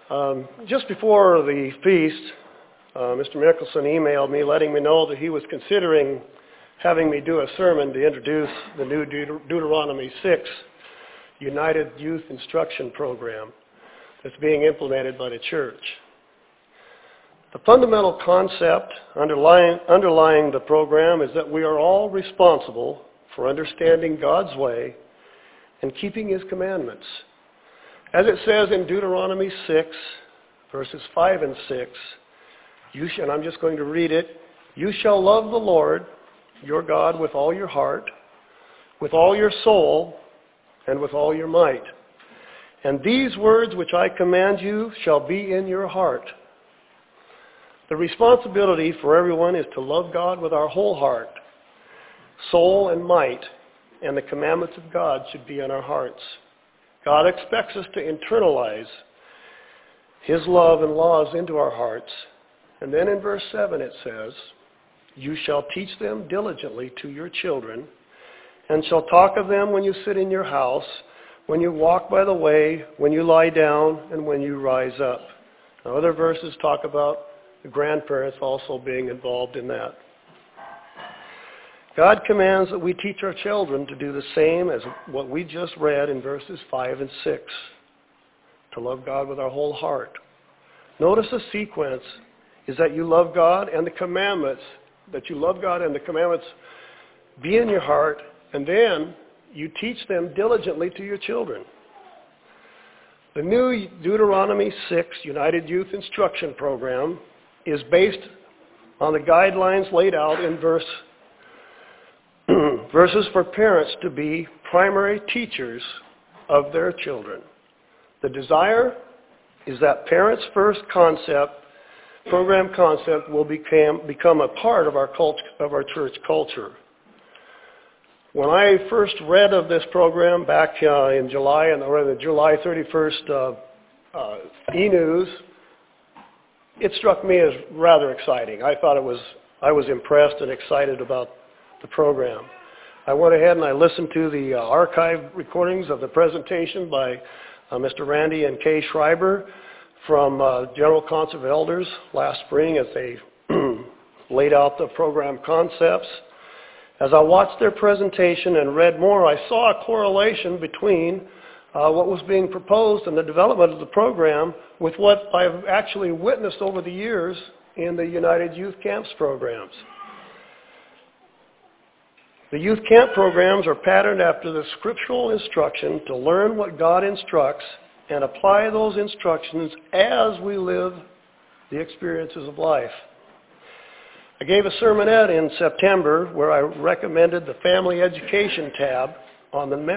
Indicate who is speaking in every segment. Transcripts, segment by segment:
Speaker 1: Just before the feast, Mr. Mickelson emailed me letting me know that he was considering having me do a sermon to introduce the new Deuteronomy 6 United Youth Instruction Program that's being implemented by the church. The fundamental concept underlying the program is that we are all responsible for understanding God's way and keeping His commandments. As it says in Deuteronomy 6, verses 5 and 6, and I'm just going to read it, "You shall love the Lord, your God, with all your heart, with all your soul, and with all your might. And these words which I command you shall be in your heart." The responsibility for everyone is to love God with our whole heart, soul, and might, and the commandments of God should be in our hearts. God expects us to internalize His love and laws into our hearts. And then in verse 7 it says, "You shall teach them diligently to your children, and shall talk of them when you sit in your house, when you walk by the way, when you lie down, and when you rise up." Now, other verses talk about the grandparents also being involved in that. God commands that we teach our children to do the same as what we just read in verses 5 and 6, to love God with our whole heart. Notice the sequence is that you love God and the commandments, be in your heart, and then you teach them diligently to your children. The new Deuteronomy 6 United Youth Instruction Program is based on the guidelines laid out in verses for parents to be primary teachers of their children. The desire is that parents' first program concept will become a part of our church culture. When I first read of this program back in July, and the July 31st e-news, it struck me as rather exciting. I was impressed and excited about the program. I went ahead and I listened to the archive recordings of the presentation by Mr. Randy and Kay Schreiber from General Council of Elders last spring as they laid out the program concepts. As I watched their presentation and read more, I saw a correlation between what was being proposed and the development of the program with what I've actually witnessed over the years in the United Youth Camps programs. The youth camp programs are patterned after the scriptural instruction to learn what God instructs and apply those instructions as we live the experiences of life. I gave a sermonette in September where I recommended the Family Education tab on the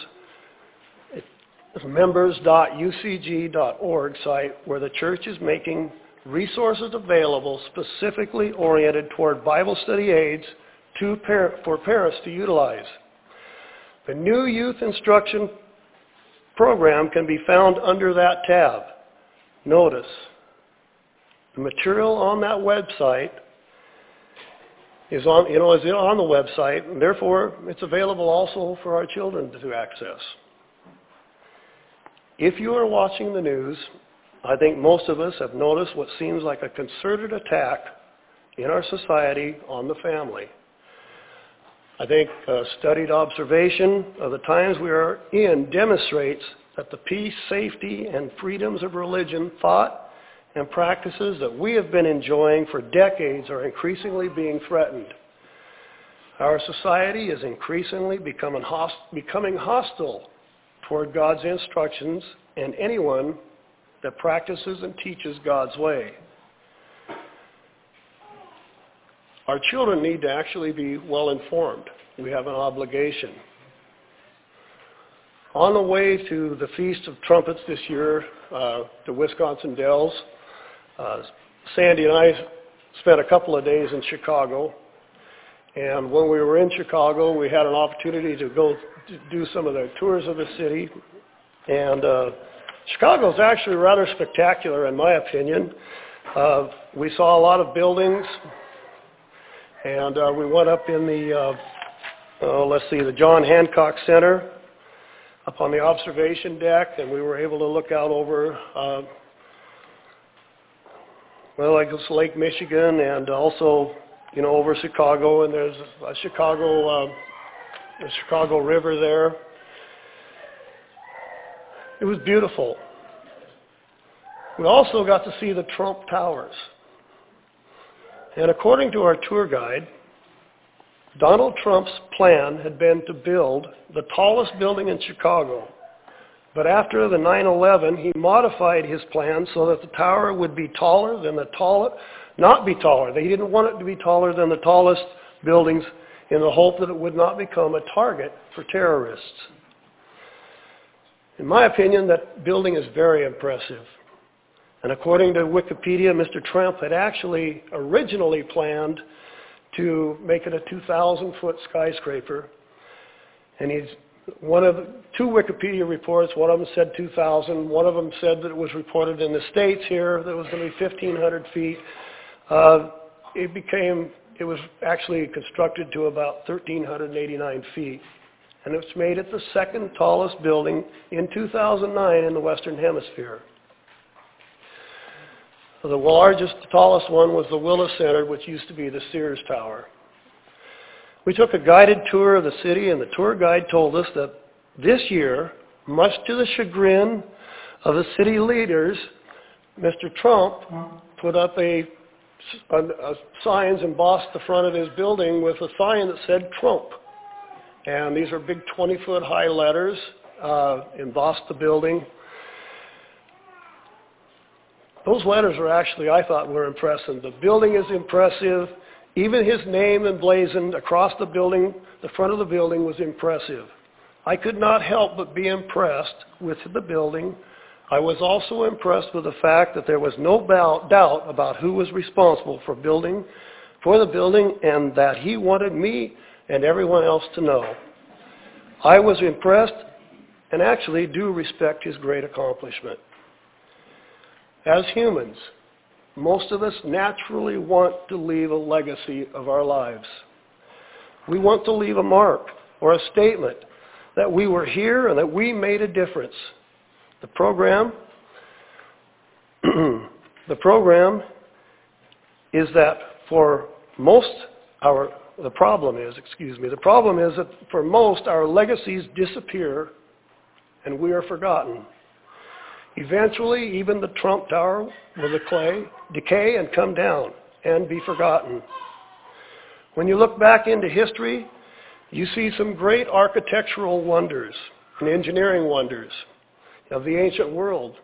Speaker 1: members.ucg.org site, where the church is making resources available specifically oriented toward Bible study aids for parents to utilize. The new youth instruction program can be found under that tab. Notice, the material on that website is on the website, and therefore it's available also for our children to access. If you are watching the news, I think most of us have noticed what seems like a concerted attack in our society on the family. I think studied observation of the times we are in demonstrates that the peace, safety, and freedoms of religion, thought, and practices that we have been enjoying for decades are increasingly being threatened. Our society is increasingly becoming hostile toward God's instructions and anyone that practices and teaches God's way. Our children need to actually be well informed. We have an obligation. On the way to the Feast of Trumpets this year, the Wisconsin Dells, Sandy and I spent a couple of days in Chicago. And when we were in Chicago, we had an opportunity to go to do some of the tours of the city. And Chicago is actually rather spectacular, in my opinion. We saw a lot of buildings. And we went up in the John Hancock Center, up on the observation deck, and we were able to look out over well, I guess Lake Michigan and also, over Chicago, and there's a the Chicago River there. It was beautiful. We also got to see the Trump Towers. And according to our tour guide, Donald Trump's plan had been to build the tallest building in Chicago. But after the 9/11, he modified his plan so that the tower would be taller than not be taller. They didn't want it to be taller than the tallest buildings in the hope that it would not become a target for terrorists. In my opinion, that building is very impressive. And according to Wikipedia, Mr. Trump had actually originally planned to make it a 2,000-foot skyscraper. And one of the two Wikipedia reports, one of them said 2,000, one of them said that it was reported in the States here that it was going to be 1,500 feet. It was actually constructed to about 1,389 feet. And it's made it the second tallest building in 2009 in the Western Hemisphere. The largest, tallest one was the Willis Center, which used to be the Sears Tower. We took a guided tour of the city, and the tour guide told us that this year, much to the chagrin of the city leaders, Mr. Trump put up signs embossed the front of his building with a sign that said Trump. And these are big 20-foot high letters, embossed the building. Those letters are actually, I thought, were impressive. The building is impressive. Even his name emblazoned across the building, the front of the building was impressive. I could not help but be impressed with the building. I was also impressed with the fact that there was no doubt about who was responsible for the building, and that he wanted me and everyone else to know. I was impressed and actually do respect his great accomplishment. As humans, most of us naturally want to leave a legacy of our lives. We want to leave a mark or a statement that we were here and that we made a difference. The program is that for most the problem is that for most our legacies disappear and we are forgotten. Eventually, even the Trump Tower will decay and come down and be forgotten. When you look back into history, you see some great architectural wonders and engineering wonders of the ancient world.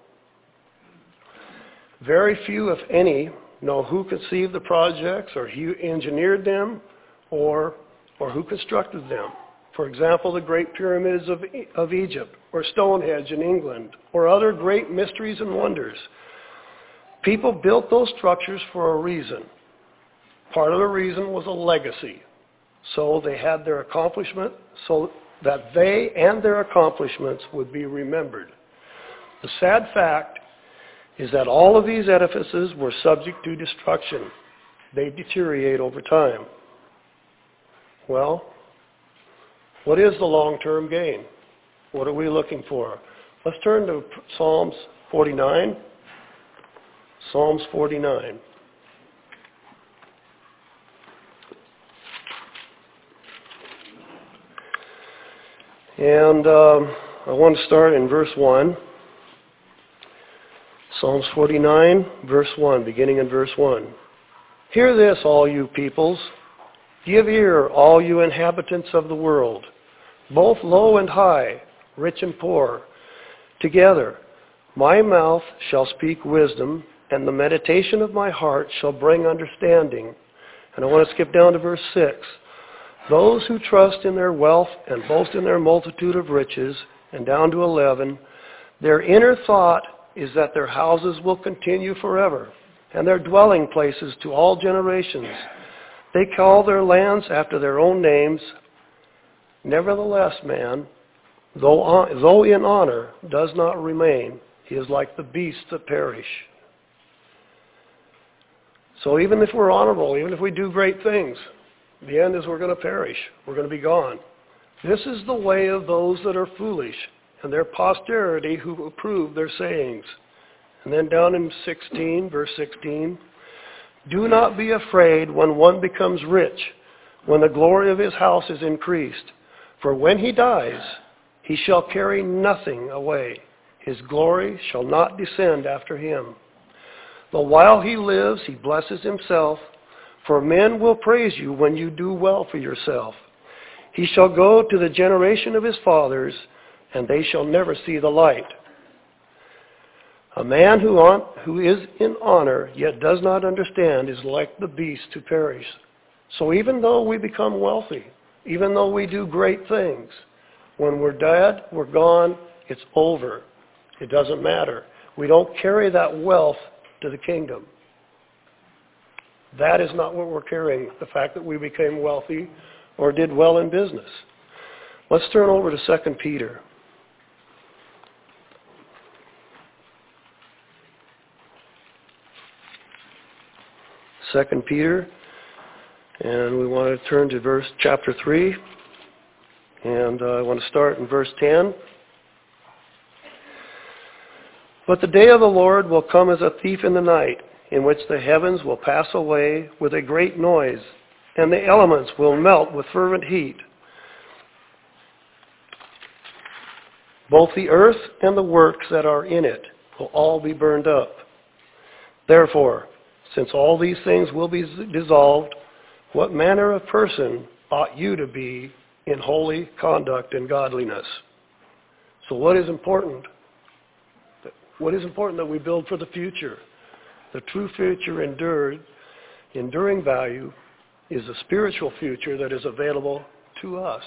Speaker 1: Very few, if any, know who conceived the projects or who engineered them or who constructed them. For example, the Great Pyramids of Egypt, or Stonehenge in England, or other great mysteries and wonders. People built those structures for a reason. Part of the reason was a legacy. So they had their accomplishment so that they and their accomplishments would be remembered. The sad fact is that all of these edifices were subject to destruction. They deteriorate over time. Well, what is the long-term gain? What are we looking for? Let's turn to Psalms 49. Psalms 49. And I want to start in verse 1. Psalms 49, verse 1, beginning in verse 1. Hear this, all you peoples. Give ear, all you inhabitants of the world, both low and high, rich and poor. Together, my mouth shall speak wisdom, and the meditation of my heart shall bring understanding. And I want to skip down to verse 6. Those who trust in their wealth and boast in their multitude of riches, and down to 11, their inner thought is that their houses will continue forever, and their dwelling places to all generations. They call their lands after their own names. Nevertheless, man, though in honor, does not remain. He is like the beasts that perish. So even if we're honorable, even if we do great things, the end is we're going to perish. We're going to be gone. This is the way of those that are foolish, and their posterity who approve their sayings. And then down in 16, verse 16, Do not be afraid when one becomes rich, when the glory of his house is increased. For when he dies, he shall carry nothing away. His glory shall not descend after him. But while he lives, he blesses himself, for men will praise you when you do well for yourself. He shall go to the generation of his fathers, and they shall never see the light. A man who is in honor, yet does not understand, is like the beast to perish. So even though we become wealthy, even though we do great things, when we're dead, we're gone, it's over. It doesn't matter. We don't carry that wealth to the kingdom. That is not what we're carrying, the fact that we became wealthy or did well in business. Let's turn over to 2 Peter. 2 Peter, and we want to turn to chapter 3, and I want to start in verse 10. But the day of the Lord will come as a thief in the night, in which the heavens will pass away with a great noise, and the elements will melt with fervent heat. Both the earth and the works that are in it will all be burned up. Therefore, since all these things will be dissolved, what manner of person ought you to be in holy conduct and godliness? So what is important? What is important that we build for the future? The true future enduring value is a spiritual future that is available to us.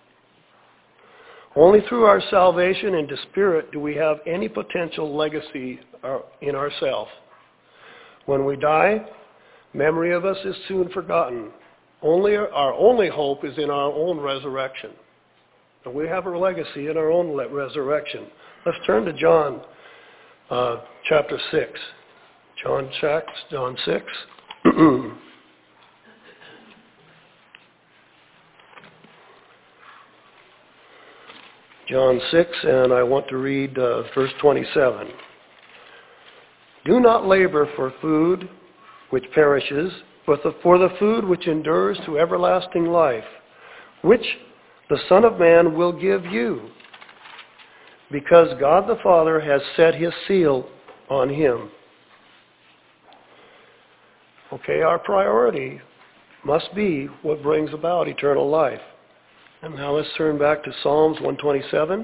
Speaker 1: Only through our salvation into spirit do we have any potential legacy in ourselves. When we die, memory of us is soon forgotten. Our only hope is in our own resurrection. And we have a legacy in our own resurrection. Let's turn to John chapter 6. John 6. John 6, and I want to read verse 27. Do not labor for food which perishes, but for the food which endures to everlasting life, which the Son of Man will give you, because God the Father has set his seal on him. Okay, our priority must be what brings about eternal life. And now let's turn back to Psalms 127.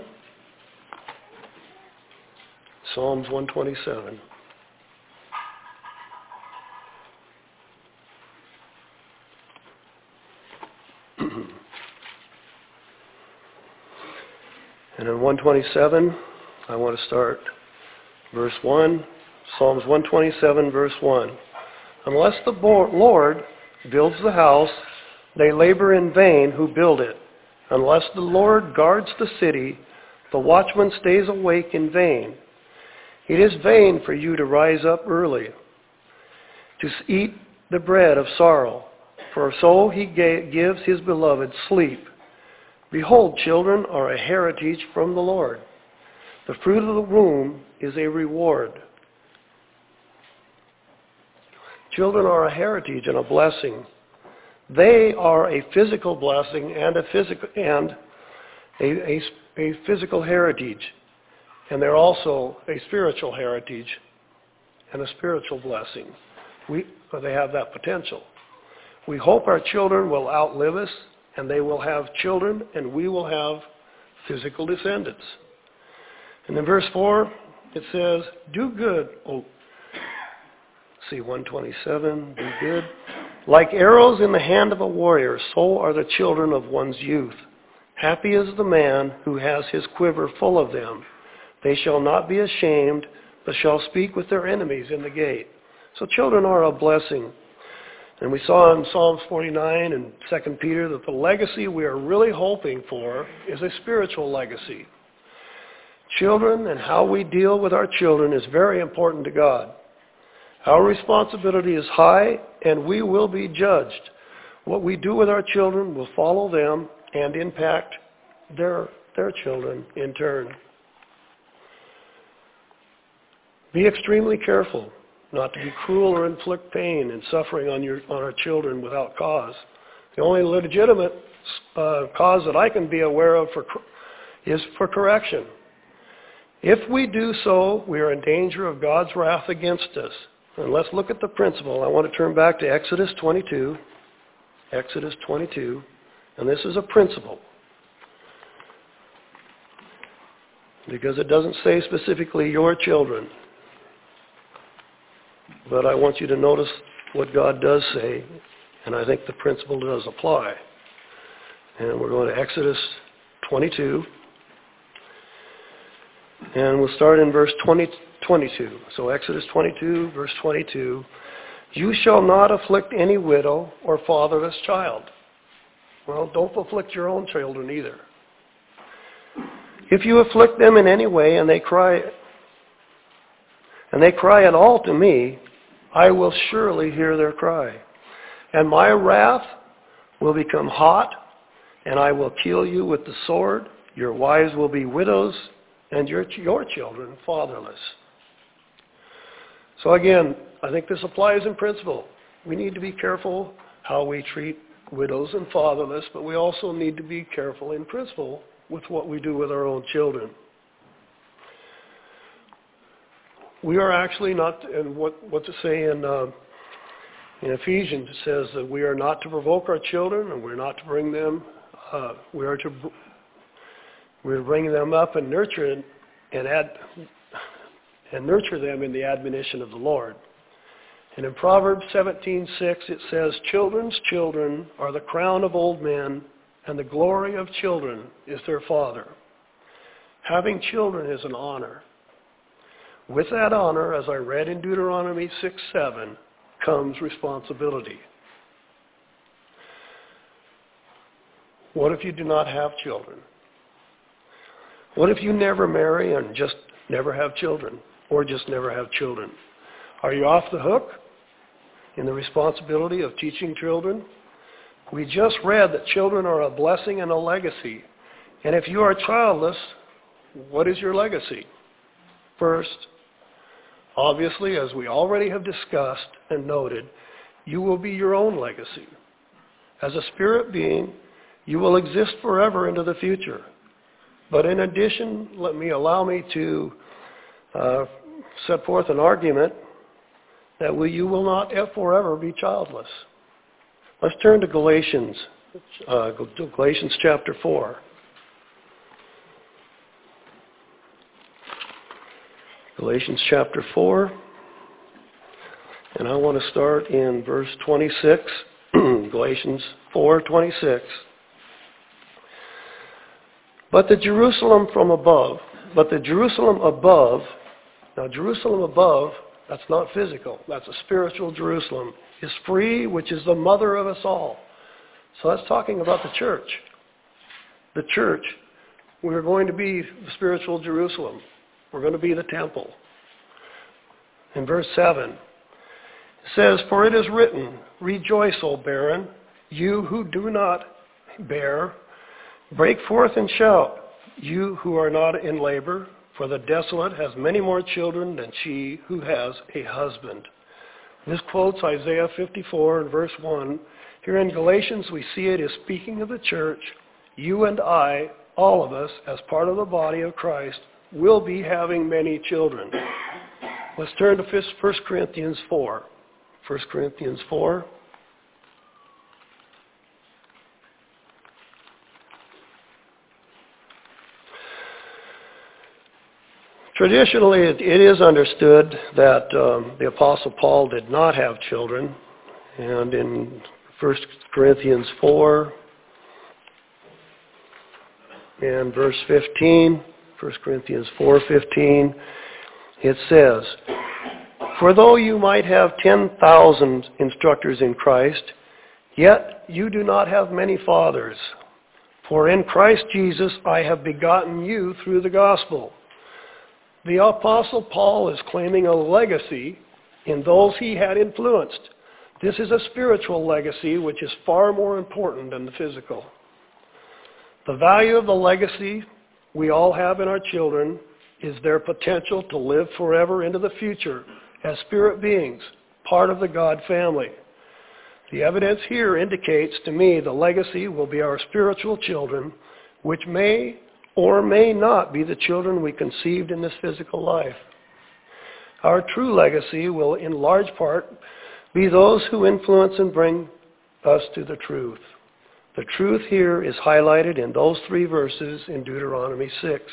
Speaker 1: Psalms 127. And in 127, I want to start verse 1. Psalms 127, verse 1. Unless the Lord builds the house, they labor in vain who build it. Unless the Lord guards the city, the watchman stays awake in vain. It is vain for you to rise up early, to eat the bread of sorrow, for so he gives his beloved sleep. Behold, children are a heritage from the Lord. The fruit of the womb is a reward. Children are a heritage and a blessing. They are a physical blessing and a physical heritage. And they're also a spiritual heritage and a spiritual blessing. They have that potential. We hope our children will outlive us, and they will have children, and we will have physical descendants. And in verse 4, it says, do good. 127, do good. Like arrows in the hand of a warrior, so are the children of one's youth. Happy is the man who has his quiver full of them. They shall not be ashamed, but shall speak with their enemies in the gate. So children are a blessing. And we saw in Psalms 49 and 2 Peter that the legacy we are really hoping for is a spiritual legacy. Children and how we deal with our children is very important to God. Our responsibility is high, and we will be judged. What we do with our children will follow them and impact their children in turn. Be extremely careful. not to be cruel or inflict pain and suffering on our children without cause. The only legitimate cause that I can be aware of is for correction. If we do so, we are in danger of God's wrath against us. And let's look at the principle. I want to turn back to Exodus 22. Exodus 22. And this is a principle. Because it doesn't say specifically your children. But I want you to notice what God does say. And I think the principle does apply. And we're going to Exodus 22. And we'll start in verse 22. So Exodus 22, verse 22. You shall not afflict any widow or fatherless child. Well, don't afflict your own children either. If you afflict them in any way and they cry at all to me, I will surely hear their cry. And my wrath will become hot, and I will kill you with the sword. Your wives will be widows, and your children fatherless. So again, I think this applies in principle. We need to be careful how we treat widows and fatherless, but we also need to be careful in principle with what we do with our own children. We are actually not, and what to say in Ephesians, it says that we are not to provoke our children, and we're not to bring them. We're to bring them up and nurture nurture them in the admonition of the Lord. And in Proverbs 17:6 it says, children's children are the crown of old men, and the glory of children is their father. Having children is an honor. With that honor, as I read in Deuteronomy 6:7, comes responsibility. What if you do not have children? What if you never marry and just never have children, or just never have children? Are you off the hook in the responsibility of teaching children? We just read that children are a blessing and a legacy. And if you are childless, what is your legacy? First, obviously, as we already have discussed and noted, you will be your own legacy. As a spirit being, you will exist forever into the future. But in addition, allow me to set forth an argument that you will not forever be childless. Let's turn to Galatians chapter 4. Galatians chapter 4. And I want to start in verse 26. Galatians 4:26. But the Jerusalem above, now Jerusalem above, that's not physical, that's a spiritual Jerusalem, is free, which is the mother of us all. So that's talking about the church. The church, we're going to be the spiritual Jerusalem. We're going to be the temple. In verse 7, it says, for it is written, rejoice, O barren, you who do not bear. Break forth and shout, you who are not in labor, for the desolate has many more children than she who has a husband. This quotes Isaiah 54 and verse 1. Here in Galatians we see it is speaking of the church. You and I, all of us, as part of the body of Christ, will be having many children. Let's turn to 1 Corinthians 4. 1 Corinthians 4. Traditionally, it is understood that the Apostle Paul did not have children. And in 1 Corinthians 4 and verse 15, 1 Corinthians 4:15, it says, for though you might have 10,000 instructors in Christ, yet you do not have many fathers. For in Christ Jesus I have begotten you through the gospel. The Apostle Paul is claiming a legacy in those he had influenced. This is a spiritual legacy which is far more important than the physical. The value of the legacy we all have in our children is their potential to live forever into the future as spirit beings, part of the God family. The evidence here indicates to me the legacy will be our spiritual children, which may or may not be the children we conceived in this physical life. Our true legacy will in large part be those who influence and bring us to the truth. The truth here is highlighted in those 3 verses in Deuteronomy 6.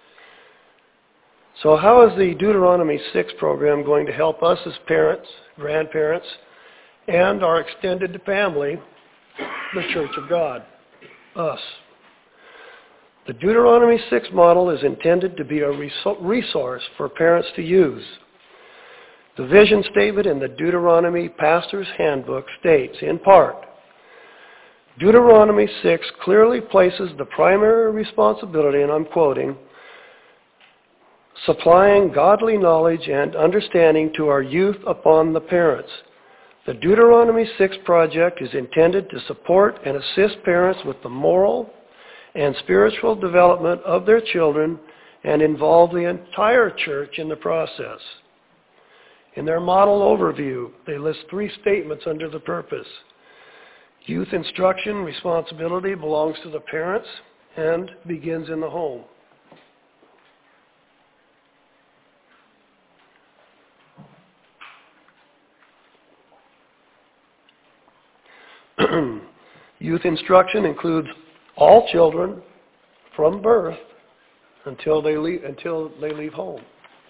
Speaker 1: So how is the Deuteronomy 6 program going to help us as parents, grandparents, and our extended family, the Church of God, us? The Deuteronomy 6 model is intended to be a resource for parents to use. The vision statement in the Deuteronomy Pastor's Handbook states, in part, Deuteronomy 6 clearly places the primary responsibility, and I'm quoting, supplying godly knowledge and understanding to our youth upon the parents. The Deuteronomy 6 project is intended to support and assist parents with the moral and spiritual development of their children and involve the entire church in the process. In their model overview, they list 3 statements under the purpose. Youth instruction responsibility belongs to the parents and begins in the home. Youth instruction includes all children from birth until they leave home.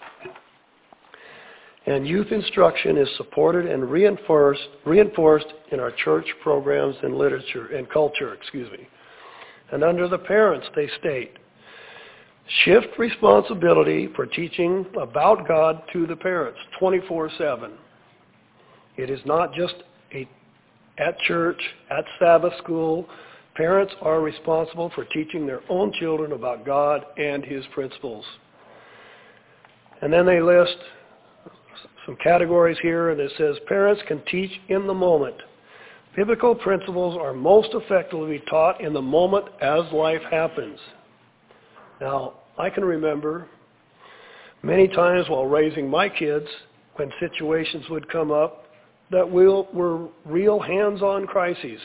Speaker 1: And youth instruction is supported and reinforced in our church programs and literature and culture, And under the parents, they state, shift responsibility for teaching about God to the parents 24/7. It is not just at church, at Sabbath school. Parents are responsible for teaching their own children about God and His principles. And then they list some categories here, and it says parents can teach in the moment. Biblical principles are most effectively taught in the moment as life happens. Now, I can remember many times while raising my kids when situations would come up that were real hands-on crises.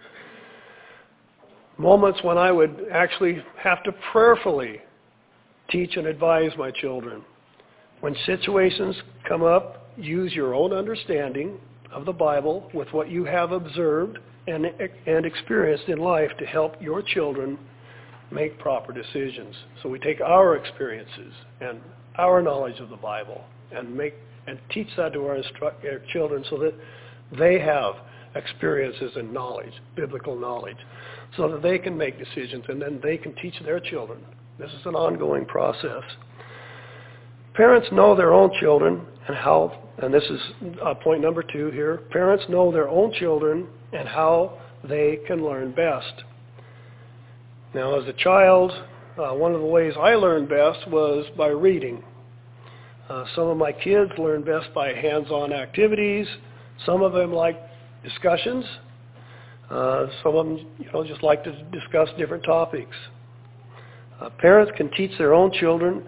Speaker 1: Moments when I would actually have to prayerfully teach and advise my children. When situations come up, use your own understanding of the Bible with what you have observed and experienced in life to help your children make proper decisions. So we take our experiences and our knowledge of the Bible and teach that to our children so that they have experiences and knowledge, biblical knowledge, so that they can make decisions and then they can teach their children. This is an ongoing process. Parents know their own children and how, and this is point number 2 here, parents know their own children and how they can learn best. Now, as a child, one of the ways I learned best was by reading. Some of my kids learn best by hands-on activities. Some of them like discussions. Some of them, just like to discuss different topics. Parents can teach their own children.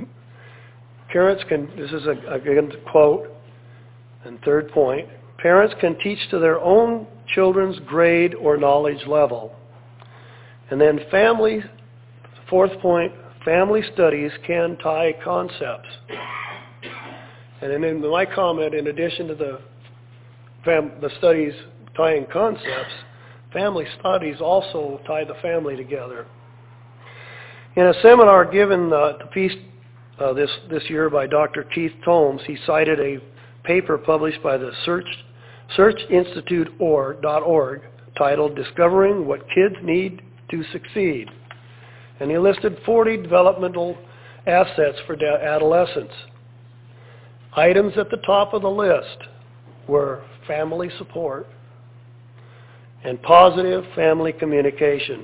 Speaker 1: This is again a quote, and 3rd point, parents can teach to their own children's grade or knowledge level. And then 4th point, family studies can tie concepts. And then in my comment, in addition to the studies tying concepts, family studies also tie the family together. In a seminar given to Peace this year by Dr. Keith Tomes, he cited a paper published by the Search Institute.org titled Discovering What Kids Need to Succeed. And he listed 40 developmental assets for adolescents. Items at the top of the list were family support and positive family communication.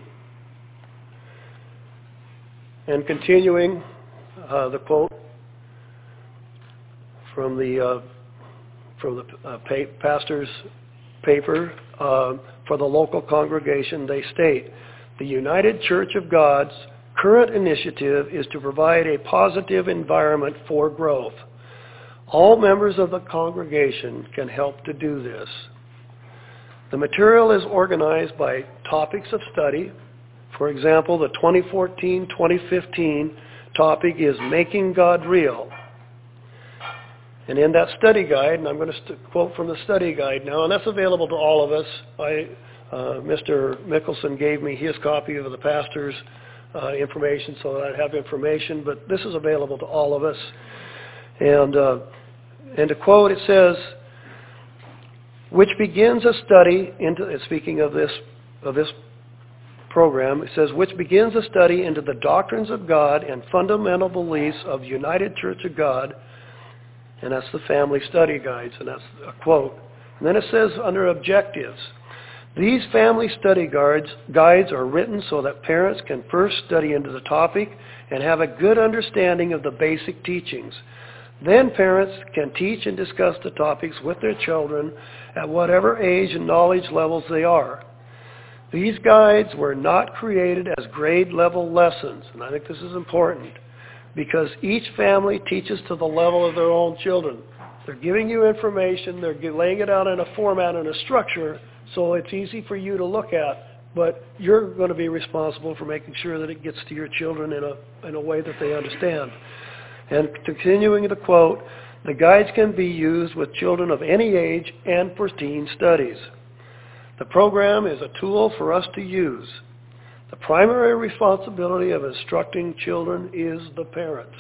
Speaker 1: And continuing, the quote from the pastor's paper for the local congregation, they state, the United Church of God's current initiative is to provide a positive environment for growth. All members of the congregation can help to do this. The material is organized by topics of study. For example, the 2014-2015 topic is Making God Real. And in that study guide, and I'm going to quote from the study guide now, and that's available to all of us. Mr. Mickelson gave me his copy of the pastor's information so that I'd have information, but this is available to all of us. And to quote, it says, which begins a study into, speaking of this program, it says, which begins a study into the doctrines of God and fundamental beliefs of the United Church of God, and that's the family study guides, and that's a quote. And then it says under objectives, these family study guides are written so that parents can first study into the topic and have a good understanding of the basic teachings. Then parents can teach and discuss the topics with their children at whatever age and knowledge levels they are. These guides were not created as grade level lessons, and I think this is important, because each family teaches to the level of their own children. They're giving you information, they're laying it out in a format and a structure so it's easy for you to look at, but you're going to be responsible for making sure that it gets to your children in a way that they understand. And continuing the quote, the guides can be used with children of any age and for teen studies. The program is a tool for us to use. The primary responsibility of instructing children is the parents.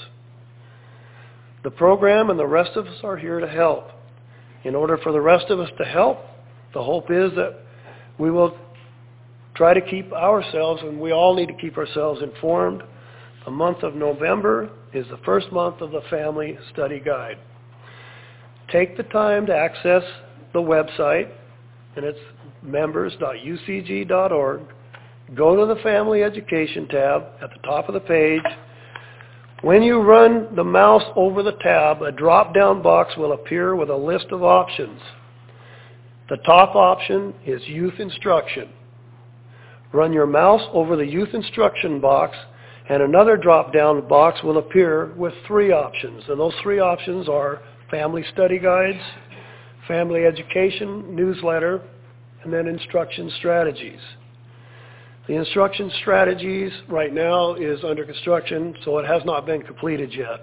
Speaker 1: The program and the rest of us are here to help. In order for the rest of us to help, the hope is that we will try to keep ourselves, and we all need to keep ourselves informed. The month of November is the first month of the Family Study Guide. Take the time to access the website, and it's members.ucg.org. Go to the Family Education tab at the top of the page. When you run the mouse over the tab, a drop-down box will appear with a list of options. The top option is Youth Instruction. Run your mouse over the Youth Instruction box, and another drop-down box will appear with 3 options. And those 3 options are Family Study Guides, Family Education Newsletter, and then Instruction Strategies. The Instruction Strategies right now is under construction, so it has not been completed yet.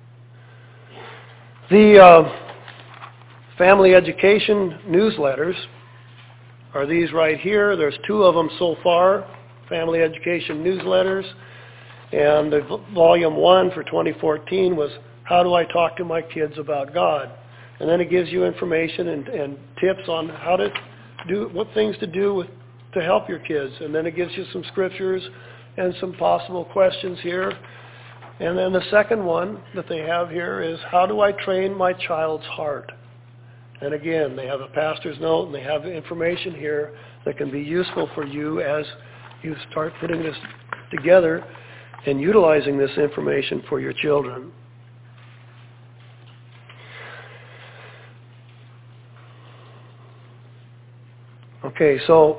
Speaker 1: The Family Education Newsletters are these right here. There's 2 of them so far, Family Education Newsletters. And the volume 1 for 2014 was How Do I Talk to My Kids About God? And then it gives you information and tips on how to do, what things to do to help your kids. And then it gives you some scriptures and some possible questions here. And then the second one that they have here is How Do I Train My Child's Heart? And again, they have a pastor's note and they have information here that can be useful for you as you start putting this together and utilizing this information for your children. Okay, so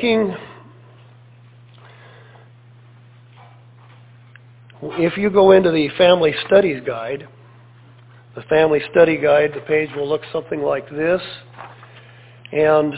Speaker 1: if you go into the Family Studies Guide, the Family Study Guide, the page will look something like this. And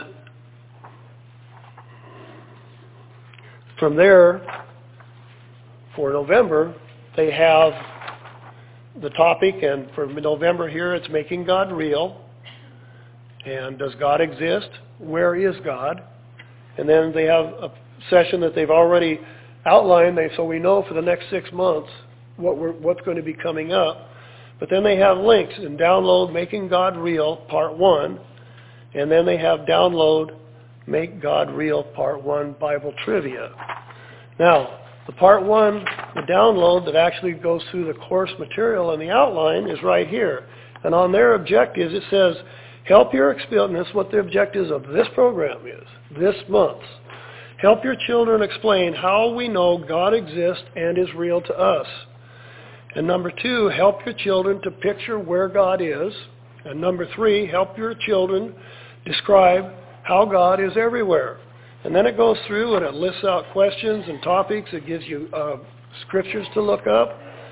Speaker 1: from there, for November, they have the topic, and for November here, it's Making God Real. And does God exist? Where is God? And then they have a session that they've already outlined, so we know for the next 6 months what's going to be coming up. But then they have links and download Making God Real Part 1, and then they have download Make God Real Part 1 Bible Trivia. Now, the Part 1, the download that actually goes through the course material and the outline is right here. And on their objectives, it says, help your experience, what the objectives of this program is, this month. Help your children explain how we know God exists and is real to us. And number 2, help your children to picture where God is. And number 3, help your children describe how God is everywhere. And then it goes through and it lists out questions and topics. It gives you scriptures to look up.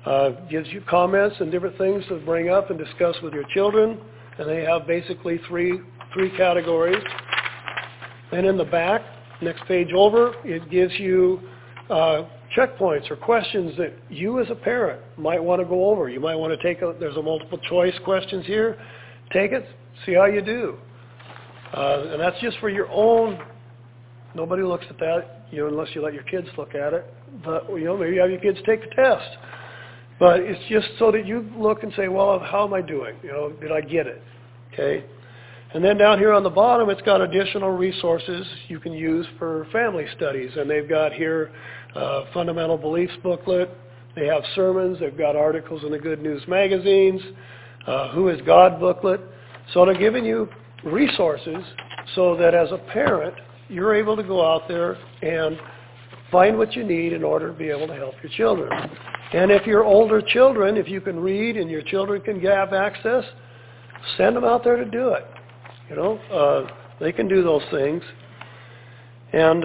Speaker 1: Gives you comments and different things to bring up and discuss with your children. And they have basically three categories. Then in the back, next page over, it gives you checkpoints or questions that you as a parent might want to go over. You might want to there's a multiple choice questions here. Take it, see how you do. And that's just for your own. Nobody looks at that, unless you let your kids look at it. But, maybe you have your kids take the test. But it's just so that you look and say, well, how am I doing? Did I get it? Okay. And then down here on the bottom, it's got additional resources you can use for family studies. And they've got here Fundamental Beliefs booklet. They have sermons. They've got articles in the Good News magazines, Who is God booklet. So they're giving you resources so that as a parent, you're able to go out there and find what you need in order to be able to help your children. And if you're older children, if you can read and your children can have access, send them out there to do it. They can do those things. And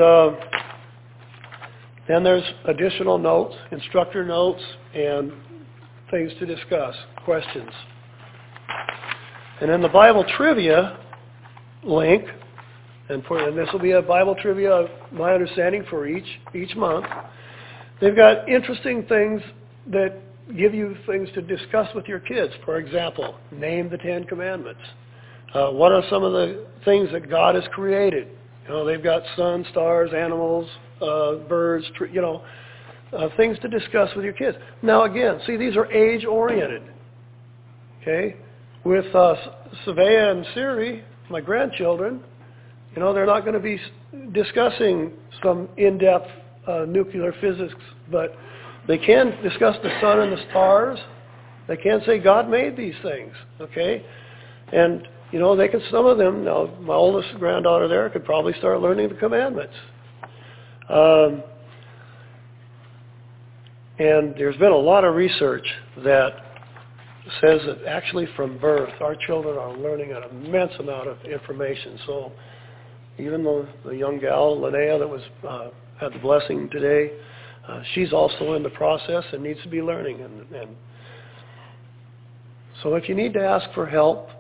Speaker 1: then there's additional notes, instructor notes, and things to discuss, questions. And then the Bible trivia link, and this will be a Bible trivia, my understanding, for each month. They've got interesting things that give you things to discuss with your kids. For example, name the 10 Commandments. What are some of the things that God has created? They've got sun, stars, animals, birds, things to discuss with your kids. Now again, see, these are age-oriented. Okay? With Savea and Siri, my grandchildren, they're not going to be discussing some in-depth nuclear physics, but they can discuss the sun and the stars. They can say God made these things, okay? And, they can, some of them, now my oldest granddaughter there could probably start learning the commandments. And there's been a lot of research that says that actually from birth, our children are learning an immense amount of information. So even the young gal, Linnea, that was had the blessing today, she's also in the process and needs to be learning. And so if you need to ask for help,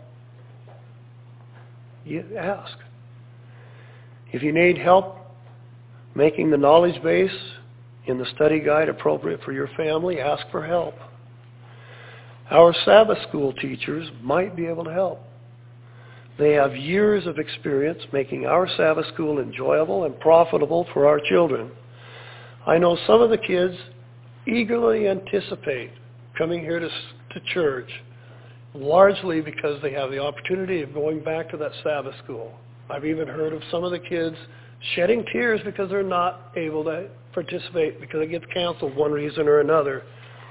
Speaker 1: you ask. If you need help making the knowledge base in the study guide appropriate for your family, ask for help. Our Sabbath school teachers might be able to help. They have years of experience making our Sabbath school enjoyable and profitable for our children. I know some of the kids eagerly anticipate coming here to church, largely because they have the opportunity of going back to that Sabbath school. I've even heard of some of the kids shedding tears because they're not able to participate because it gets canceled one reason or another.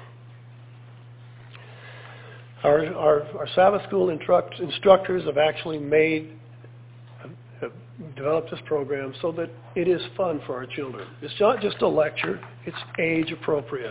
Speaker 1: Our Sabbath school instructors have actually have developed this program so that it is fun for our children. It's not just a lecture, it's age appropriate.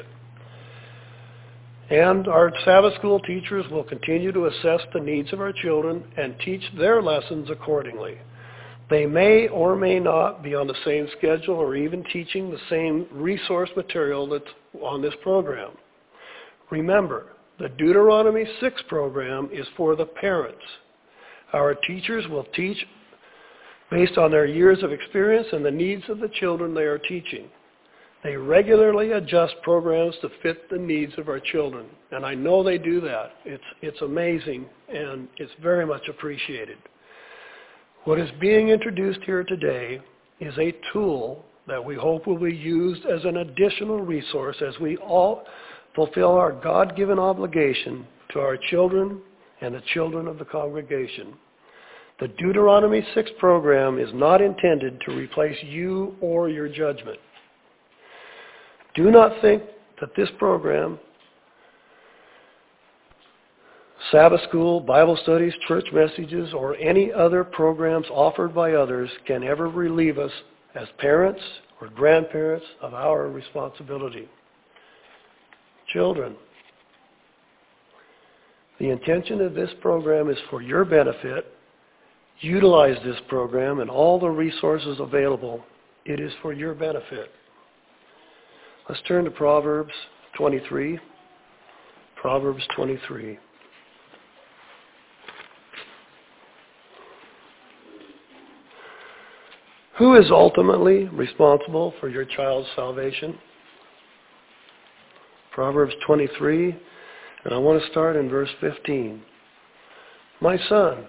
Speaker 1: And our Sabbath school teachers will continue to assess the needs of our children and teach their lessons accordingly. They may or may not be on the same schedule or even teaching the same resource material that's on this program. Remember, the Deuteronomy 6 program is for the parents. Our teachers will teach based on their years of experience and the needs of the children they are teaching. They regularly adjust programs to fit the needs of our children. And I know they do that. It's amazing, and it's very much appreciated. What is being introduced here today is a tool that we hope will be used as an additional resource as we all fulfill our God-given obligation to our children and the children of the congregation. The Deuteronomy 6 program is not intended to replace you or your judgment. Do not think that this program, Sabbath school, Bible studies, church messages, or any other programs offered by others can ever relieve us as parents or grandparents of our responsibility. Children, the intention of this program is for your benefit. Utilize this program and all the resources available. It is for your benefit. Let's turn to Proverbs 23. Proverbs 23. Who is ultimately responsible for your child's salvation? Proverbs 23, and I want to start in verse 15. My son,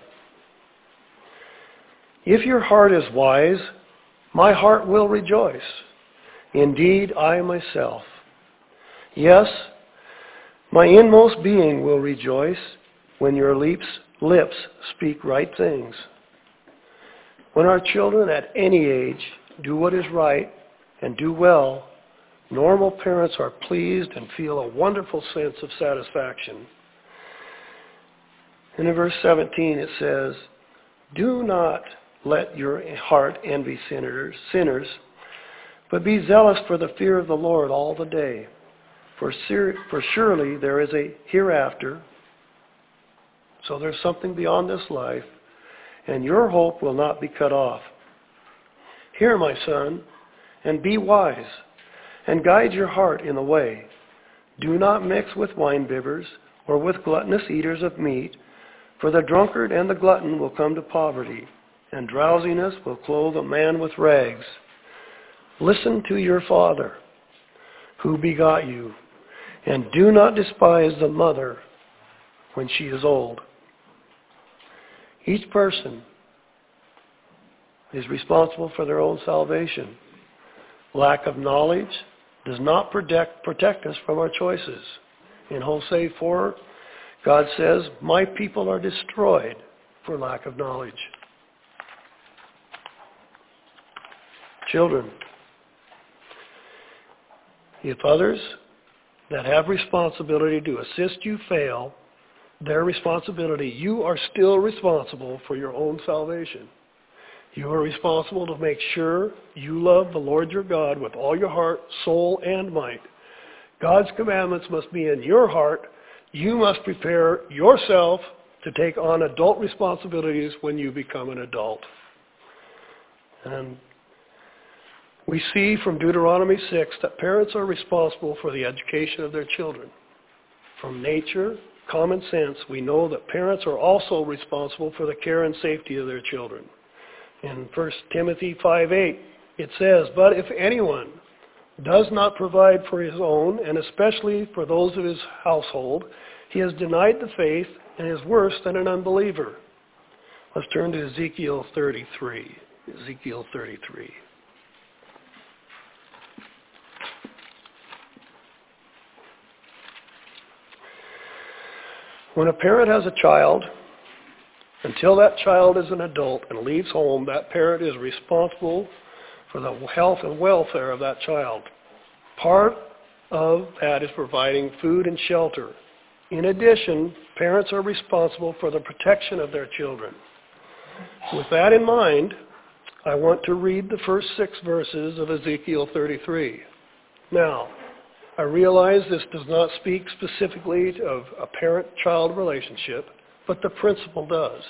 Speaker 1: if your heart is wise, my heart will rejoice. Indeed, I myself. Yes, my inmost being will rejoice when your lips speak right things. When our children at any age do what is right and do well, normal parents are pleased and feel a wonderful sense of satisfaction. And in verse 17 it says, do not let your heart envy sinners, but be zealous for the fear of the Lord all the day. For surely there is a hereafter, so there's something beyond this life, and your hope will not be cut off. Hear, my son, and be wise, and guide your heart in the way. Do not mix with winebibbers or with gluttonous eaters of meat, for the drunkard and the glutton will come to poverty, and drowsiness will clothe a man with rags. Listen to your father, who begot you, and do not despise the mother when she is old. Each person is responsible for their own salvation. Lack of knowledge does not protect us from our choices. In Hosea 4, God says, my people are destroyed for lack of knowledge. Children, if others that have responsibility to assist you fail their responsibility, you are still responsible for your own salvation. You are responsible to make sure you love the Lord your God with all your heart, soul, and might. God's commandments must be in your heart. You must prepare yourself to take on adult responsibilities when you become an adult. And we see from Deuteronomy 6 that parents are responsible for the education of their children. From nature, common sense, we know that parents are also responsible for the care and safety of their children. In 1 Timothy 5:8, it says, but if anyone does not provide for his own, and especially for those of his household, he has denied the faith and is worse than an unbeliever. Let's turn to Ezekiel 33. Ezekiel 33. When a parent has a child, until that child is an adult and leaves home, that parent is responsible for the health and welfare of that child. Part of that is providing food and shelter. In addition, parents are responsible for the protection of their children. With that in mind, I want to read the first 6 verses of Ezekiel 33. Now, I realize this does not speak specifically of a parent-child relationship, but the principle does.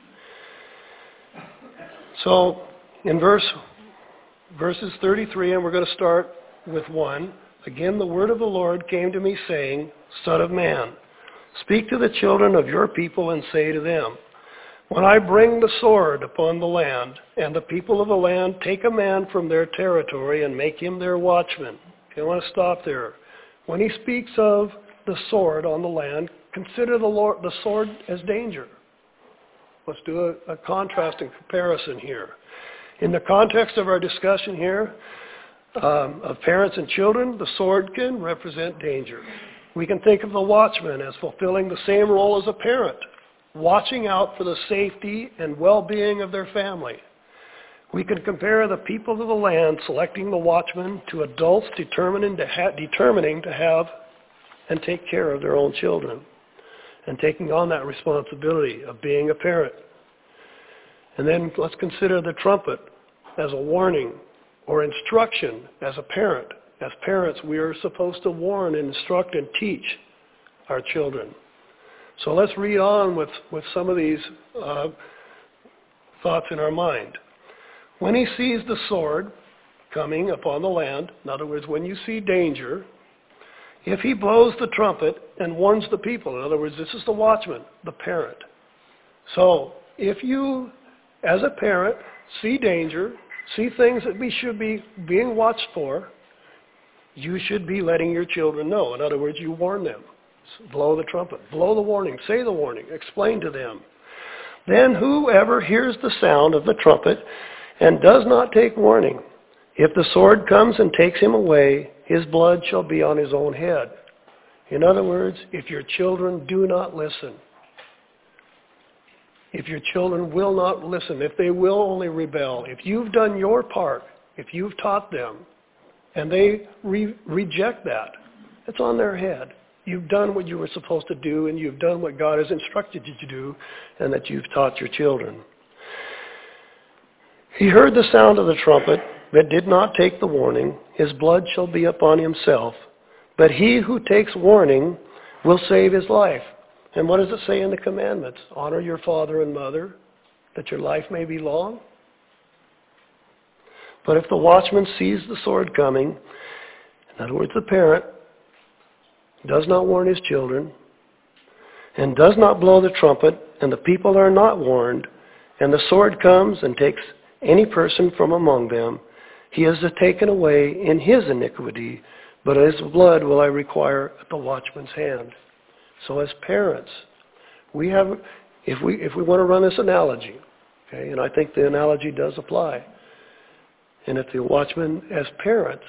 Speaker 1: So, in verses 33, and we're going to start with 1. Again, the word of the Lord came to me, saying, Son of man, speak to the children of your people and say to them, when I bring the sword upon the land, and the people of the land take a man from their territory and make him their watchman. Okay, I want to stop there. When he speaks of the sword on the land, consider the sword as danger. Let's do a contrast and comparison here. In the context of our discussion here of parents and children, the sword can represent danger. We can think of the watchman as fulfilling the same role as a parent, watching out for the safety and well-being of their family. We can compare the people of the land selecting the watchman to adults determining to have and take care of their own children and taking on that responsibility of being a parent. And then let's consider the trumpet as a warning or instruction as a parent. As parents, we are supposed to warn and instruct and teach our children. So let's read on with some of these thoughts in our mind. When he sees the sword coming upon the land, in other words, when you see danger, if he blows the trumpet and warns the people, in other words, this is the watchman, the parent. So if you, as a parent, see danger, see things that we should be being watched for, you should be letting your children know. In other words, you warn them. Blow the trumpet, blow the warning, say the warning, explain to them. Then whoever hears the sound of the trumpet and does not take warning, if the sword comes and takes him away, his blood shall be on his own head. In other words, if your children do not listen, if your children will not listen, if they will only rebel, if you've done your part, if you've taught them, and they reject that, it's on their head. You've done what you were supposed to do, and you've done what God has instructed you to do, and that you've taught your children. He heard the sound of the trumpet, but did not take the warning. His blood shall be upon himself. But he who takes warning will save his life. And what does it say in the commandments? Honor your father and mother, that your life may be long. But if the watchman sees the sword coming, in other words, the parent, does not warn his children, and does not blow the trumpet, and the people are not warned, and the sword comes and takes any person from among them, he is taken away in his iniquity, but his blood will I require at the watchman's hand. So as parents, we have, if we want to run this analogy, okay, and I think the analogy does apply, and if the watchmen, as parents,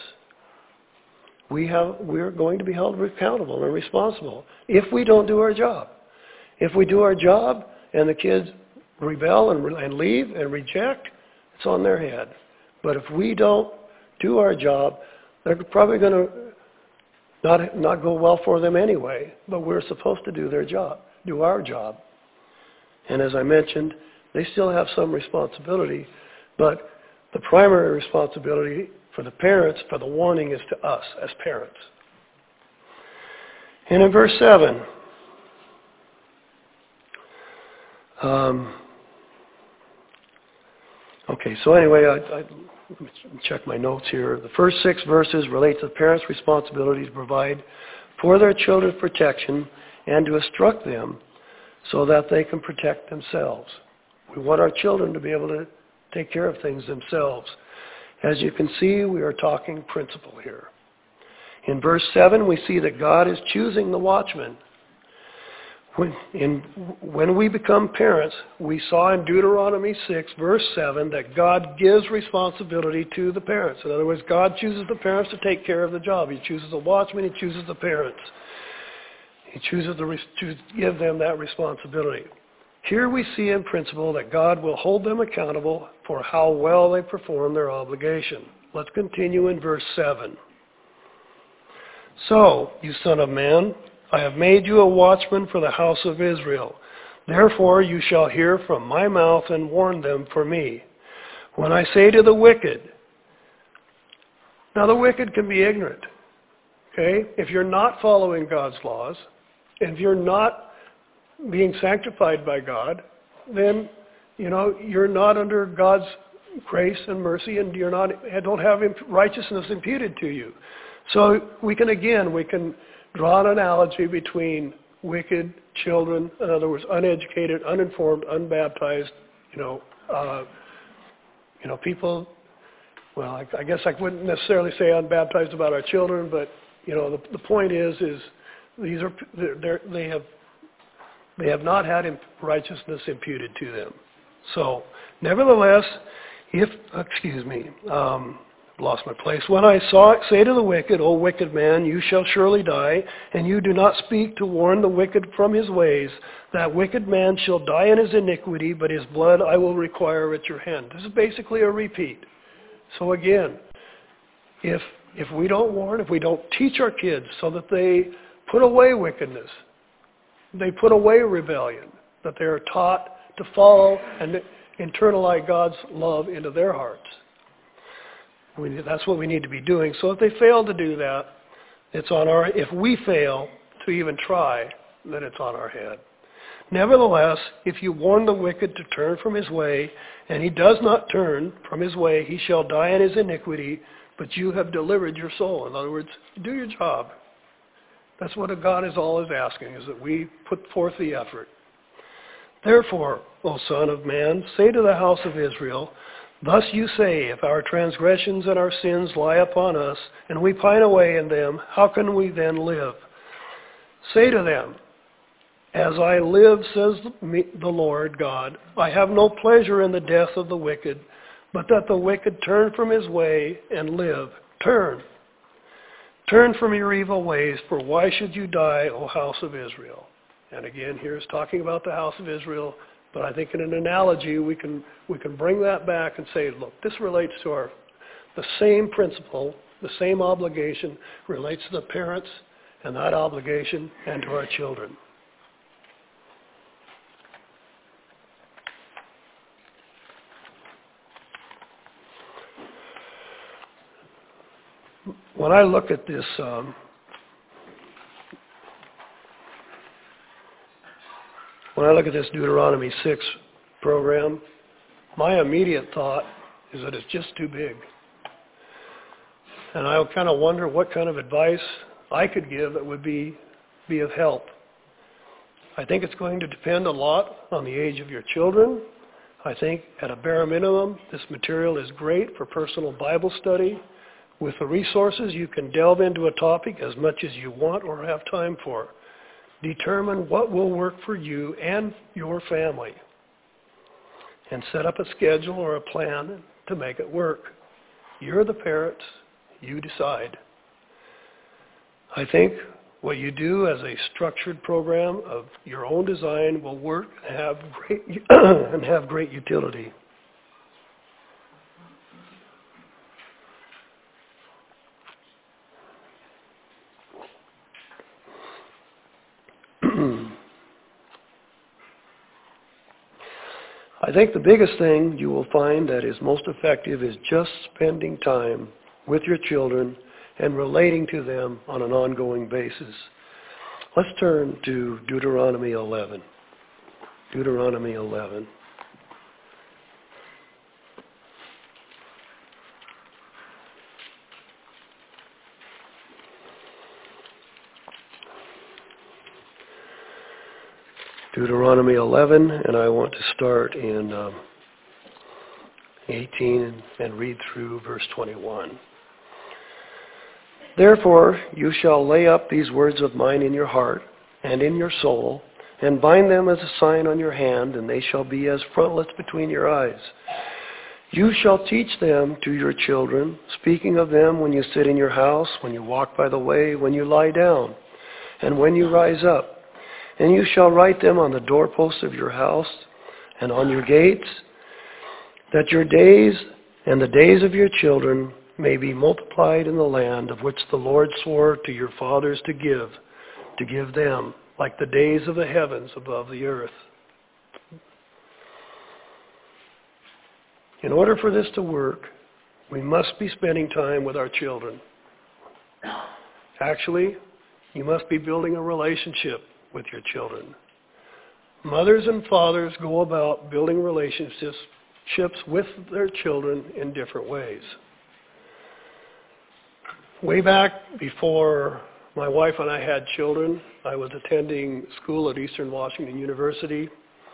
Speaker 1: we're going to be held accountable and responsible if we don't do our job. If we do our job and the kids rebel and leave and reject, it's on their head. But if we don't do our job, they're probably going to not go well for them anyway. But we're supposed to do their job, do our job. And as I mentioned, they still have some responsibility, but the primary responsibility for the parents, for the warning, is to us as parents. And in verse 7, okay, so anyway, let me check my notes here. The first 6 verses relate to the parents' responsibility to provide for their children's protection and to instruct them so that they can protect themselves. We want our children to be able to take care of things themselves. As you can see, we are talking principle here. In verse 7, we see that God is choosing the watchman. When we become parents, we saw in Deuteronomy 6, verse 7, that God gives responsibility to the parents. In other words, God chooses the parents to take care of the job. He chooses the watchman, he chooses the parents. He chooses to give them that responsibility. Here we see in principle that God will hold them accountable for how well they perform their obligation. Let's continue in verse 7. So, you son of man, I have made you a watchman for the house of Israel. Therefore you shall hear from my mouth and warn them for me. When I say to the wicked, now the wicked can be ignorant. Okay? If you're not following God's laws, if you're not being sanctified by God, then you're not under God's grace and mercy, and don't have righteousness imputed to you. So we can draw an analogy between wicked children, in other words, uneducated, uninformed, unbaptized, people. Well, I guess I wouldn't necessarily say unbaptized about our children, but the point is they have not had righteousness imputed to them. So, nevertheless, lost my place. When I say to the wicked, O wicked man, you shall surely die, and you do not speak to warn the wicked from his ways, that wicked man shall die in his iniquity, but his blood I will require at your hand. This is basically a repeat. So again, if we don't warn, if we don't teach our kids so that they put away wickedness, they put away rebellion, that they are taught to follow and internalize God's love into their hearts. That's what we need to be doing. So if they fail to do that, if we fail to even try, then it's on our head. Nevertheless, if you warn the wicked to turn from his way, and he does not turn from his way, he shall die in his iniquity, but you have delivered your soul. In other words, do your job. That's what God is always asking, is that we put forth the effort. Therefore, O Son of Man, say to the house of Israel, thus you say, if our transgressions and our sins lie upon us, and we pine away in them, how can we then live? Say to them, as I live, says the Lord God, I have no pleasure in the death of the wicked, but that the wicked turn from his way and live. Turn from your evil ways, for why should you die, O house of Israel? And again, here's talking about the house of Israel, but I think in an analogy we can bring that back and say, look, this relates to the same principle, the same obligation relates to the parents and that obligation and to our children. When I look at this Deuteronomy 6 program, my immediate thought is that it's just too big. And I kind of wonder what kind of advice I could give that would be of help. I think it's going to depend a lot on the age of your children. I think at a bare minimum, this material is great for personal Bible study. With the resources, you can delve into a topic as much as you want or have time for. Determine what will work for you and your family, and set up a schedule or a plan to make it work. You're the parents. You decide. I think what you do as a structured program of your own design will work and have great utility. I think the biggest thing you will find that is most effective is just spending time with your children and relating to them on an ongoing basis. Let's turn to Deuteronomy 11. Deuteronomy 11. Deuteronomy 11, and I want to start in 18 and read through verse 21. Therefore you shall lay up these words of mine in your heart and in your soul, and bind them as a sign on your hand, and they shall be as frontlets between your eyes. You shall teach them to your children, speaking of them when you sit in your house, when you walk by the way, when you lie down, and when you rise up. And you shall write them on the doorposts of your house and on your gates, that your days and the days of your children may be multiplied in the land of which the Lord swore to your fathers to give them, like the days of the heavens above the earth. In order for this to work, we must be spending time with our children. Actually, you must be building a relationship with your children. Mothers and fathers go about building relationships with their children in different ways. Way back before my wife and I had children, I was attending school at Eastern Washington University.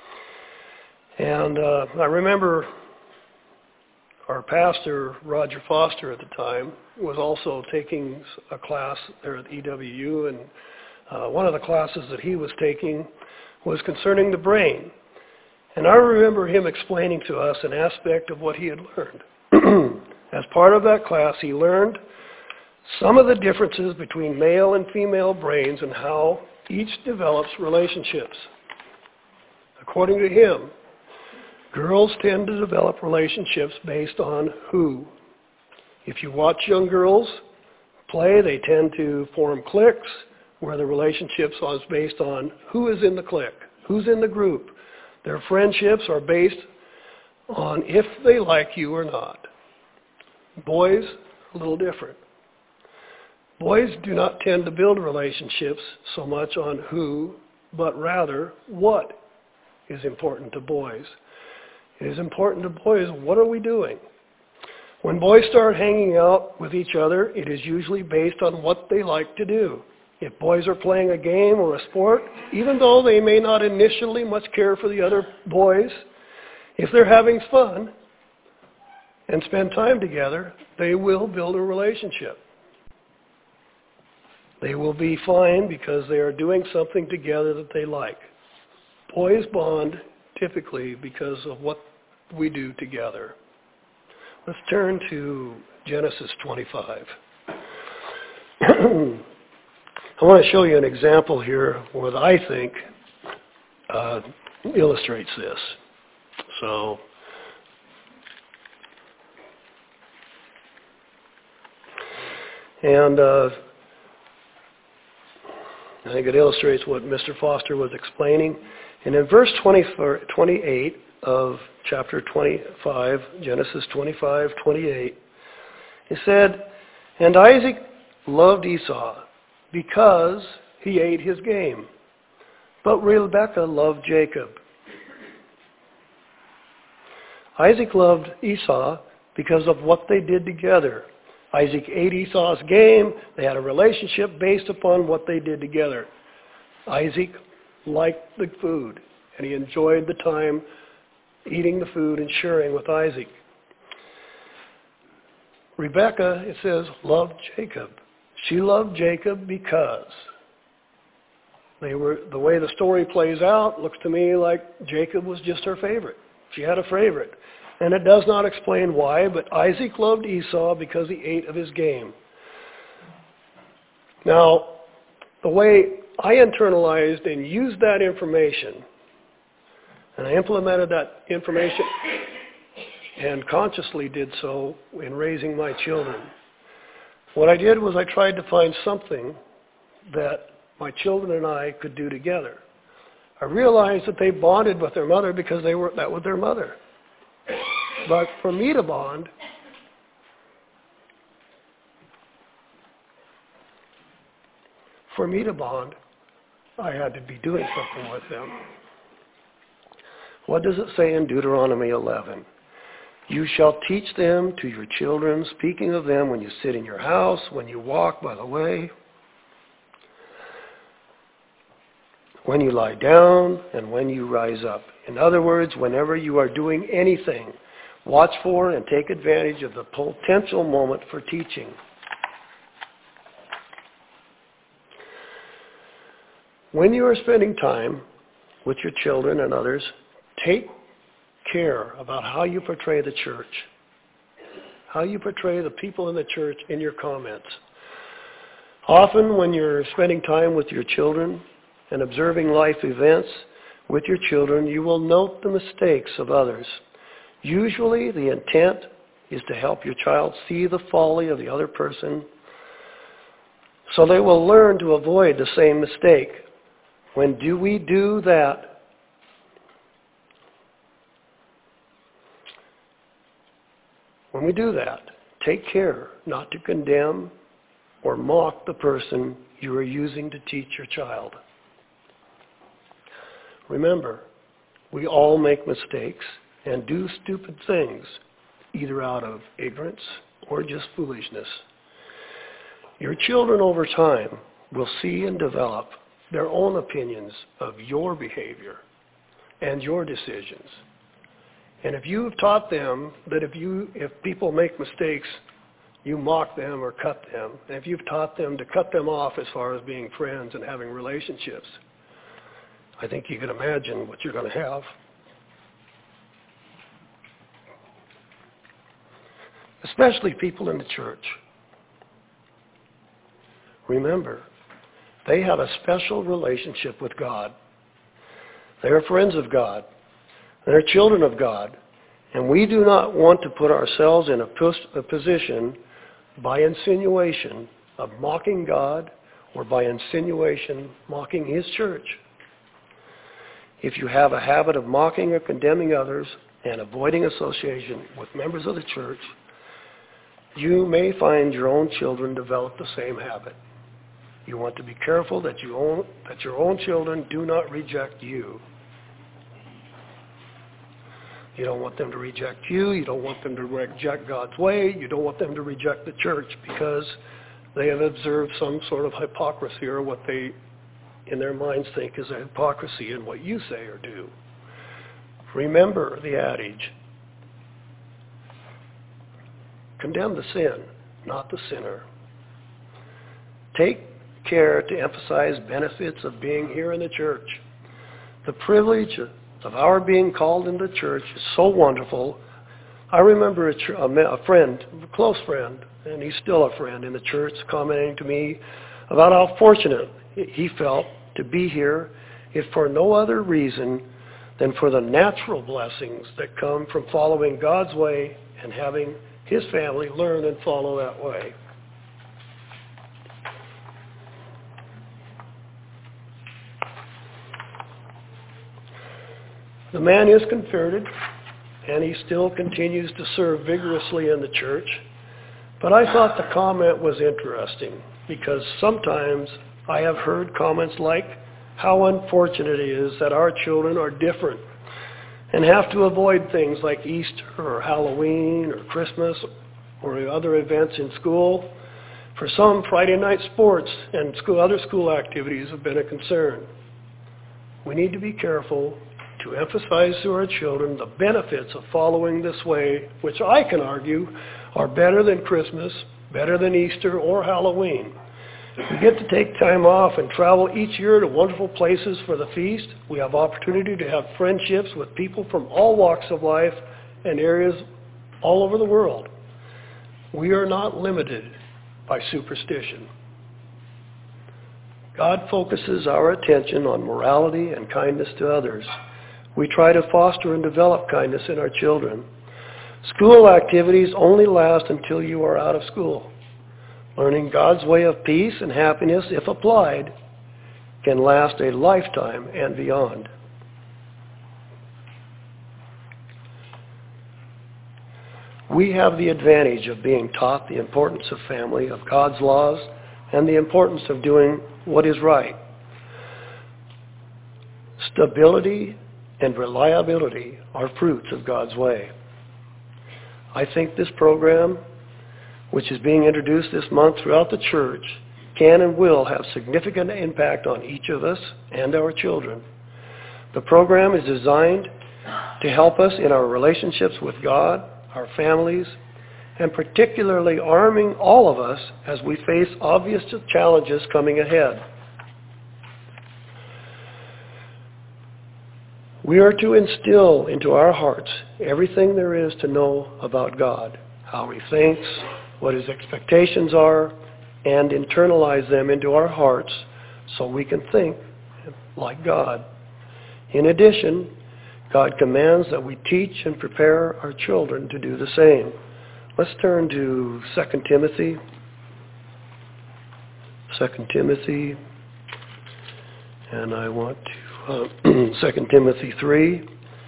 Speaker 1: And I remember our pastor, Roger Foster at the time, was also taking a class there at EWU, and one of the classes that he was taking was concerning the brain. And I remember him explaining to us an aspect of what he had learned. As part of that class, he learned some of the differences between male and female brains and how each develops relationships. According to him, girls tend to develop relationships based on who. If you watch young girls play, they tend to form cliques, where the relationships are based on who is in the clique, who's in the group. Their friendships are based on if they like you or not. Boys, a little different. Boys do not tend to build relationships so much on who, but rather what is important to boys. It is important to boys, what are we doing? When boys start hanging out with each other, it is usually based on what they like to do. If boys are playing a game or a sport, even though they may not initially much care for the other boys, if they're having fun and spend time together, they will build a relationship. They will be fine because they are doing something together that they like. Boys bond typically because of what we do together. Let's turn to Genesis 25. I want to show you an example here that I think illustrates this. So, and I think it illustrates what Mr. Foster was explaining. And in verse 28 of chapter 25, Genesis 25:28, it said, "And Isaac loved Esau because he ate his game, but Rebekah loved Jacob." Isaac loved Esau because of what they did together. Isaac ate Esau's game. They had a relationship based upon what they did together. Isaac liked the food, and he enjoyed the time eating the food and sharing with Isaac. Rebekah, it says, loved Jacob. She loved Jacob because the way the story plays out looks to me like Jacob was just her favorite. She had a favorite. And it does not explain why, but Isaac loved Esau because he ate of his game. Now, the way I internalized and used that information, and I implemented that information and consciously did so in raising my children. What I did was I tried to find something that my children and I could do together. I realized that they bonded with their mother because that was their mother. But for me to bond, I had to be doing something with them. What does it say in Deuteronomy 11? "You shall teach them to your children, speaking of them when you sit in your house, when you walk by the way, when you lie down, and when you rise up." In other words, whenever you are doing anything, watch for and take advantage of the potential moment for teaching. When you are spending time with your children and others, take care about how you portray the church, how you portray the people in the church in your comments. Often when you're spending time with your children and observing life events with your children, you will note the mistakes of others. Usually the intent is to help your child see the folly of the other person so they will learn to avoid the same mistake. When we do that, take care not to condemn or mock the person you are using to teach your child. Remember, we all make mistakes and do stupid things, either out of ignorance or just foolishness. Your children over time will see and develop their own opinions of your behavior and your decisions. And if you've taught them that if people make mistakes, you mock them or cut them, and if you've taught them to cut them off as far as being friends and having relationships, I think you can imagine what you're going to have. Especially people in the church. Remember, they have a special relationship with God. They are friends of God. They're children of God. And we do not want to put ourselves in a position by insinuation of mocking God or by insinuation mocking His church. If you have a habit of mocking or condemning others and avoiding association with members of the church, you may find your own children develop the same habit. You want to be careful that your own children do not reject you. You don't want them to reject you. You don't want them to reject God's way. You don't want them to reject the church because they have observed some sort of hypocrisy, or what they in their minds think is a hypocrisy in what you say or do. Remember the adage, condemn the sin, not the sinner. Take care to emphasize benefits of being here in the church. The privilege of our being called into the church is so wonderful. I remember a friend, a close friend, and he's still a friend in the church, commenting to me about how fortunate he felt to be here, if for no other reason than for the natural blessings that come from following God's way and having his family learn and follow that way. The man is converted, and he still continues to serve vigorously in the church. But I thought the comment was interesting, because sometimes I have heard comments like how unfortunate it is that our children are different and have to avoid things like Easter or Halloween or Christmas or other events in school. For some, Friday night sports and other school activities have been a concern. We need to be careful to emphasize to our children the benefits of following this way, which I can argue are better than Christmas, better than Easter or Halloween. We get to take time off and travel each year to wonderful places for the feast. We have opportunity to have friendships with people from all walks of life and areas all over the world. We are not limited by superstition. God focuses our attention on morality and kindness to others. We try to foster and develop kindness in our children. School activities only last until you are out of school. Learning God's way of peace and happiness, if applied, can last a lifetime and beyond. We have the advantage of being taught the importance of family, of God's laws, and the importance of doing what is right. Stability and reliability are fruits of God's way. I think this program, which is being introduced this month throughout the church, can and will have significant impact on each of us and our children. The program is designed to help us in our relationships with God, our families, and particularly arming all of us as we face obvious challenges coming ahead. We are to instill into our hearts everything there is to know about God, how he thinks, what his expectations are, and internalize them into our hearts so we can think like God. In addition, God commands that we teach and prepare our children to do the same. Let's turn to 2 Timothy. 2 Timothy, and I want to 2 Timothy 3.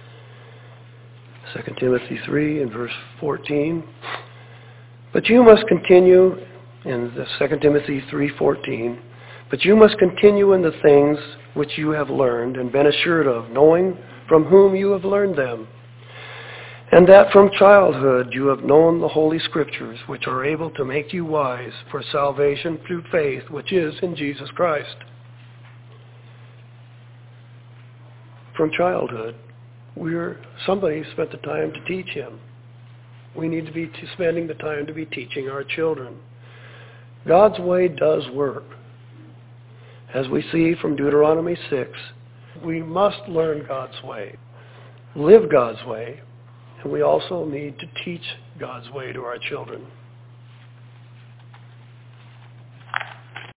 Speaker 1: 2 Timothy 3 and verse 14. But you must continue in the 2 Timothy 3:14. But you must continue in the things which you have learned and been assured of, knowing from whom you have learned them, and that from childhood you have known the Holy Scriptures, which are able to make you wise for salvation through faith, which is in Jesus Christ. From childhood, somebody spent the time to teach him. We need to be spending the time to be teaching our children. God's way does work. As we see from Deuteronomy 6, we must learn God's way, live God's way, and we also need to teach God's way to our children.